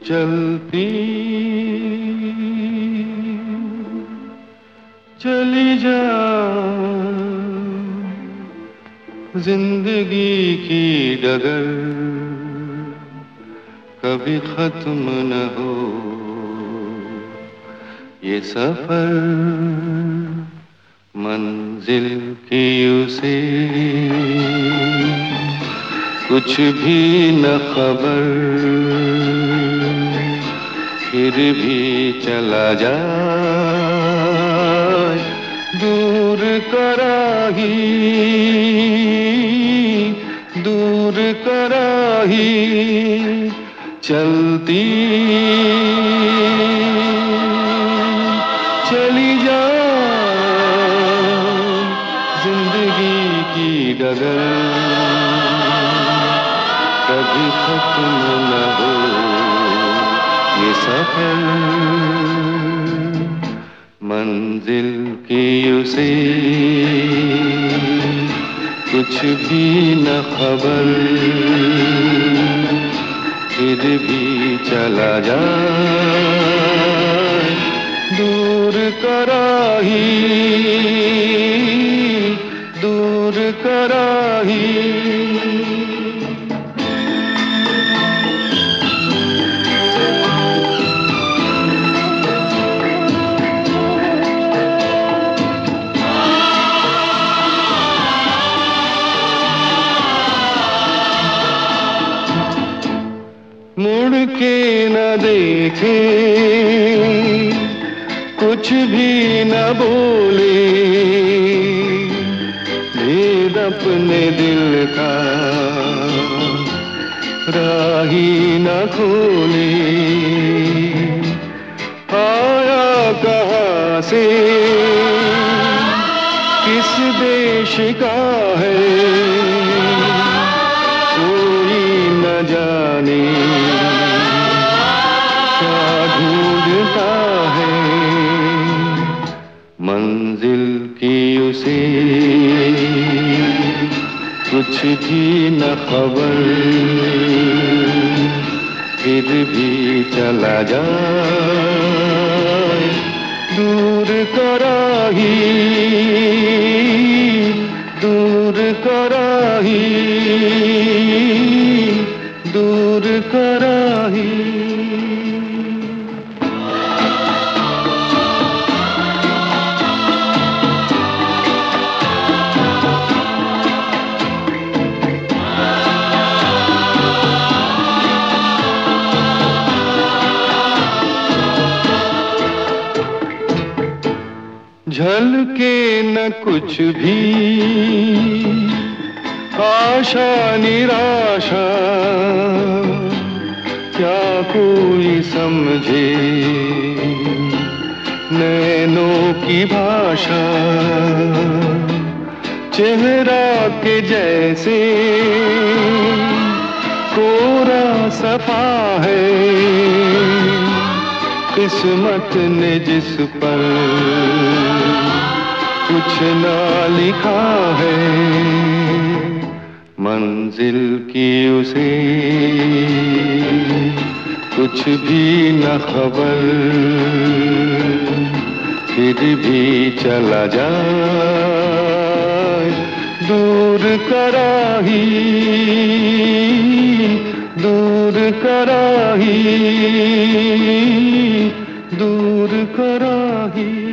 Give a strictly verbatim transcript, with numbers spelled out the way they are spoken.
चलती चली जा जिंदगी की डगर, कभी खत्म न हो ये सफर। मंजिल की उसे कुछ भी न खबर, फिर भी चला जाए दूर कराही, दूर कराही। चलती चली जा जिंदगी की डगर, कभी खत्म न हो ये सफर। मंजिल की उसे कुछ भी न खबर, फिर भी चला जाए दूर कराही, दूर कराही। मुड़ के न देखे, कुछ भी न बोले, भेद अपने दिल का राही न खोले। आया कहाँ से किस देश का है, कोई न जाने क्या ढूंढता है। मंजिल की उसे कुछ भी न खबर, फिर भी चला जाए दूर कराही, दूर कराही, दूर कराही। झलके न कुछ भी आशा निराशा, क्या कोई समझे नैनों की भाषा। चेहरा के जैसे कोरा सफा है, किस्मत ने जिस पर कुछ ना लिखा है। मंजिल की उसे कुछ भी न खबर, फिर भी चला जाए दूर कराही, दूर कराही, दूर कराही।